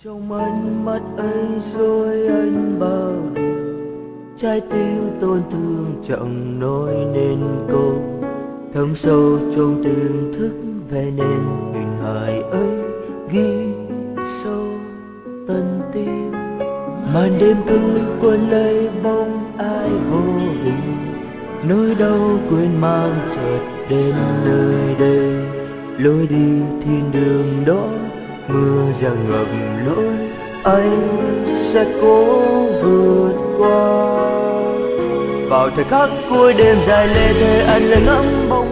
Trong ánh mắt ấy rồi anh bao điều, trái tim tổn thương chẳng nói nên câu. Thấm sâu trong tiềm thức về nên hình hài ấy ghi sâu tận tim. Màn đêm cứ quên lấy bóng ai vô hình, nỗi đau quên mang chợt đến nơi đây. Lối đi thiên đường đó mưa giăng ngập lối, anh sẽ cố vượt qua. Vào thời khắc cuối đêm dài lê thề anh lại ngắm bóng